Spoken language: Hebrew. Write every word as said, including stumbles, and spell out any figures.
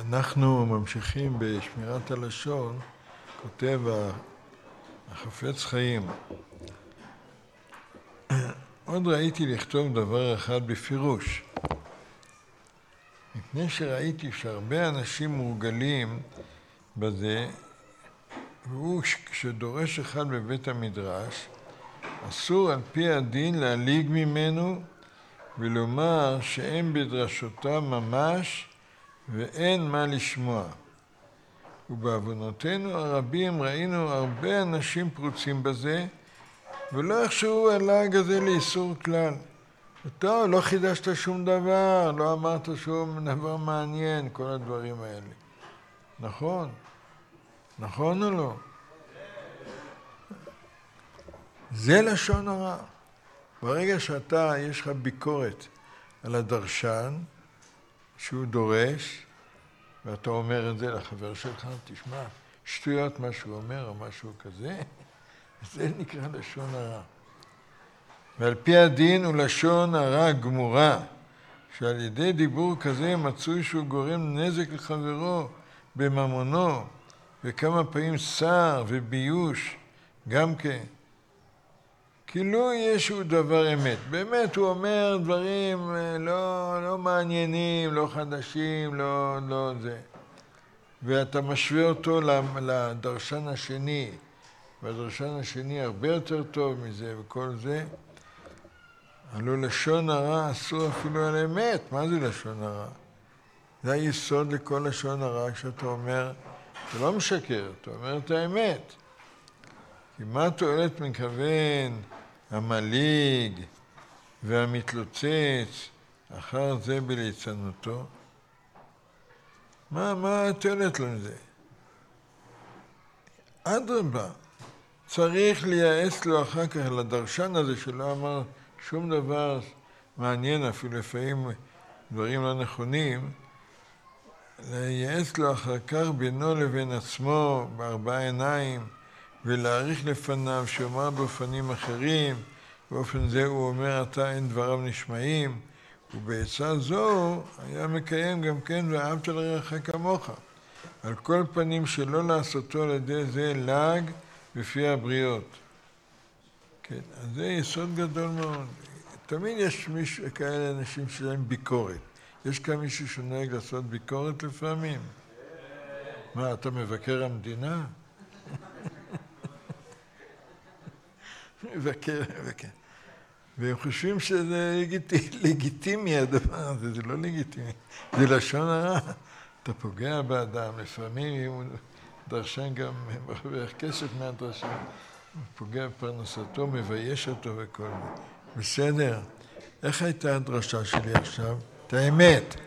אנחנו ממשיכים בשמירת הלשון, כותב החפץ חיים. עוד ראיתי לכתוב דבר אחד בפירוש, מפני שראיתי שהרבה אנשים מורגלים בזה, והוא כשדורש אחד בבית המדרש, אסור על פי הדין להליג ממנו ולומר שאין בדרשותיו ממש ואין מה לשמוע. ובעוונותינו הרבים ראינו הרבה אנשים פרוצים בזה, ולא יחשבו הלעג הזה לאיסור כלל. טוב, לא חידשת שום דבר, לא אמרת שום דבר מעניין, כל הדברים האלה. נכון? נכון או לא? זה לשון הרע. ברגע שאתה, יש לך ביקורת על הדרשן, שהוא דורש, ואתה אומר את זה לחבר שלך, תשמע, שטויות מה שהוא אומר או משהו כזה, זה נקרא לשון הרע. ועל פי הדין הוא לשון הרע גמורה, שעל ידי דיבור כזה מצוי שהוא גורם נזק לחברו בממונו, וכמה פעמים שר וביוש גם כן. כאילו יש הוא דבר אמת. באמת הוא אומר דברים לא, לא מעניינים, לא חדשים, לא, לא זה. ואתה משווה אותו לדרשן השני, והדרשן השני הרבה יותר טוב מזה וכל זה. הלא לשון הרע אסור אפילו על אמת. מה זה לשון הרע? זה היסוד לכל לשון הרע כשאתה אומר, אתה לא משקר, אתה אומר את האמת. כי מה תועלת מכוון המליג והמתלוצץ אחר זה בליצנותו? מה, מה תועלת לו מזה? אדרבה, צריך לייעץ לו אחר כך לדרשן הזה שלא אמר שום דבר מעניין, אפילו לפעמים דברים לא נכונים, לייעץ לו אחר כך בינו לבין עצמו בארבע עיניים, ולהעריך לפניו שאומר באופנים אחרים, באופן זה הוא אומר אתה אין דבריו נשמעים, ובעצה זו היה מקיים גם כן ואהבת לרעך כמוך. על כל פנים שלא לעשותו על ידי זה לעג בפי הבריות. כן, אז זה יסוד גדול מאוד. תמיד יש מישהו, כאלה אנשים שלהם ביקורת. יש כאן מישהו שנוהג לעשות ביקורת לפעמים? מה, אתה מבקר המדינה? מבקר, מבקר. והם חושבים שזה לגיטימי הדבר הזה, זה לא לגיטימי. זה לשון הרע. אתה פוגע באדם, לפעמים אם הוא דרשן גם מרוויח כסף מהדרשן, הוא פוגע בפרנסתו, מבייש אותו וכל זה. בסדר? איך הייתה הדרשה שלי עכשיו? את האמת.